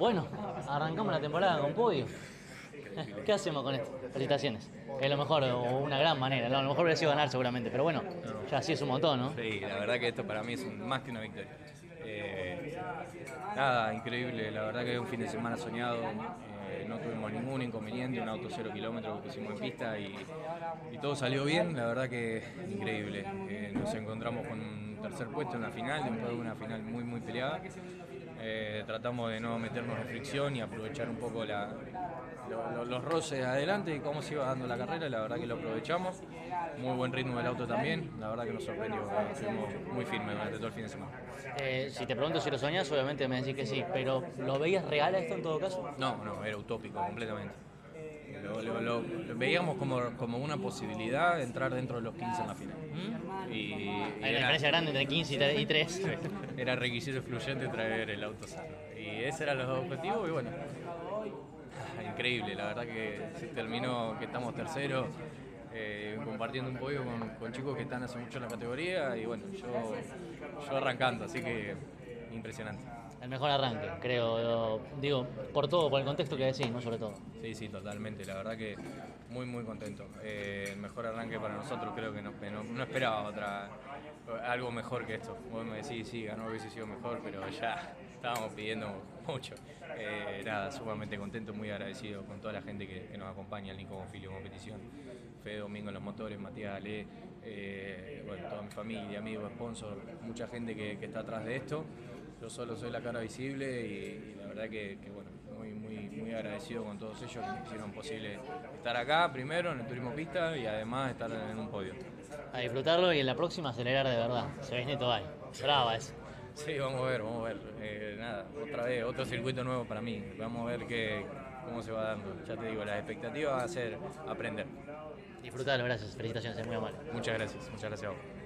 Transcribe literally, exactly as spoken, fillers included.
Bueno, arrancamos la temporada con podio. ¿Qué hacemos con esto? Felicitaciones. Es lo mejor, o una gran manera. A lo mejor hubiera sido ganar seguramente, pero bueno, ya sí es un montón, ¿no? Sí, la verdad que esto para mí es un- más que una victoria. Eh, nada, increíble, la verdad que es un fin de semana soñado. Eh, no tuvimos ningún inconveniente, un auto cero kilómetros que pusimos en pista y, y todo salió bien, la verdad que increíble. Eh, nos encontramos con un tercer puesto en la final, después de una final muy muy peleada. Eh, tratamos de no meternos en fricción y aprovechar un poco la, lo- lo- los roces adelante y cómo se iba dando la carrera, la verdad que lo aprovechamos. Muy buen ritmo del auto también, la verdad que nos sorprendió, eh, estuvimos muy firmes durante todo el fin de semana. Eh, si te pregunto si lo soñás, obviamente me decís que sí, pero ¿lo veías real a esto en todo caso? No, no, era utópico completamente. Lo, lo- lo- lo veíamos como, como una posibilidad de entrar dentro de los quince en la final. ¿Mm? Y, y Hay una era, diferencia grande entre quince y tres. era requisito excluyente traer el auto sano. Y ese era los objetivos y bueno, increíble, la verdad que se terminó que estamos terceros, eh, compartiendo un podio con, con chicos que están hace mucho en la categoría y bueno, yo, yo arrancando, así que impresionante. El mejor arranque, creo. Digo, por todo, por el contexto que decís, ¿no? Sobre todo. Sí, sí, totalmente. La verdad que muy, muy contento. Eh, el mejor arranque para nosotros, creo que no, no, no esperaba otra, algo mejor que esto. Vos me decís, sí, ganó hubiese sido mejor, pero ya estábamos pidiendo mucho. Eh, nada, sumamente contento, muy agradecido con toda la gente que, que nos acompaña, el Nico Bonfilio Competición, Fede Domingo en los motores, Matías Ale, eh, bueno, toda mi familia, amigos, sponsor, mucha gente que, que está atrás de esto. Yo solo soy la cara visible y, y la verdad que, que, bueno, muy, muy, muy agradecido con todos ellos que hicieron posible estar acá primero en el turismo pista y además estar en un podio. A disfrutarlo y en la próxima acelerar de verdad. Se viene todo ahí. Brava eso. Sí, vamos a ver, vamos a ver. Eh, nada, otra vez, otro circuito nuevo para mí. Vamos a ver qué, cómo se va dando. Ya te digo, las expectativas va a ser aprender. Disfrutalo, gracias. Felicitaciones, es muy amable. Muchas gracias, muchas gracias a vos.